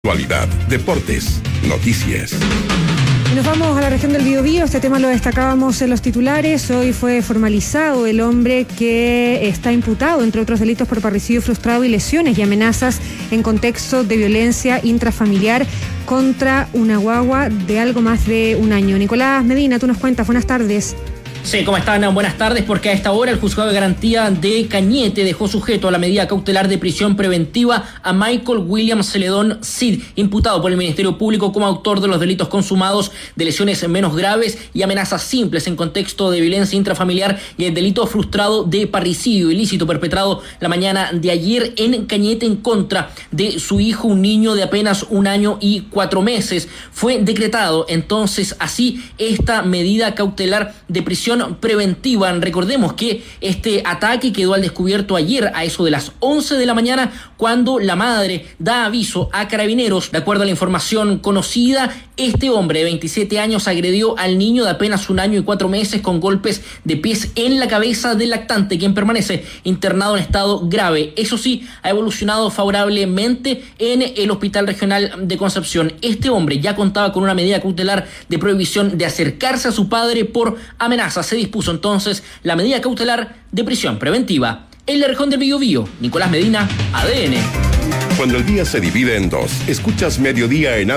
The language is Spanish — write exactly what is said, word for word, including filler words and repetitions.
Actualidad, deportes, noticias. Y nos vamos a la región del Biobío. Este tema lo destacábamos en los titulares. Hoy fue formalizado el hombre que está imputado, entre otros delitos, por parricidio frustrado y lesiones y amenazas en contexto de violencia intrafamiliar contra una guagua de algo más de un año. Nicolás Medina, tú nos cuentas. Buenas tardes. Sí, ¿cómo están? Buenas tardes, porque a esta hora el juzgado de garantía de Cañete dejó sujeto a la medida cautelar de prisión preventiva a Michael William Celedón Cid, imputado por el Ministerio Público como autor de los delitos consumados de lesiones menos graves y amenazas simples en contexto de violencia intrafamiliar y el delito frustrado de parricidio ilícito perpetrado la mañana de ayer en Cañete en contra de su hijo, un niño de apenas un año y cuatro meses. Fue decretado entonces así esta medida cautelar de prisión preventiva. Recordemos que este ataque quedó al descubierto ayer a eso de las once de la mañana, cuando la madre da aviso a Carabineros. De acuerdo a la información conocida, este hombre de veintisiete años agredió al niño de apenas un año y cuatro meses con golpes de pies en la cabeza del lactante, quien permanece internado en estado grave. Eso sí, ha evolucionado favorablemente en el Hospital Regional de Concepción. Este hombre ya contaba con una medida cautelar de prohibición de acercarse a su padre por amenazas. Se dispuso entonces la medida cautelar de prisión preventiva. En la región del Biobío, Nicolás Medina, A D N. Cuando el día se divide en dos, escuchas Mediodía en A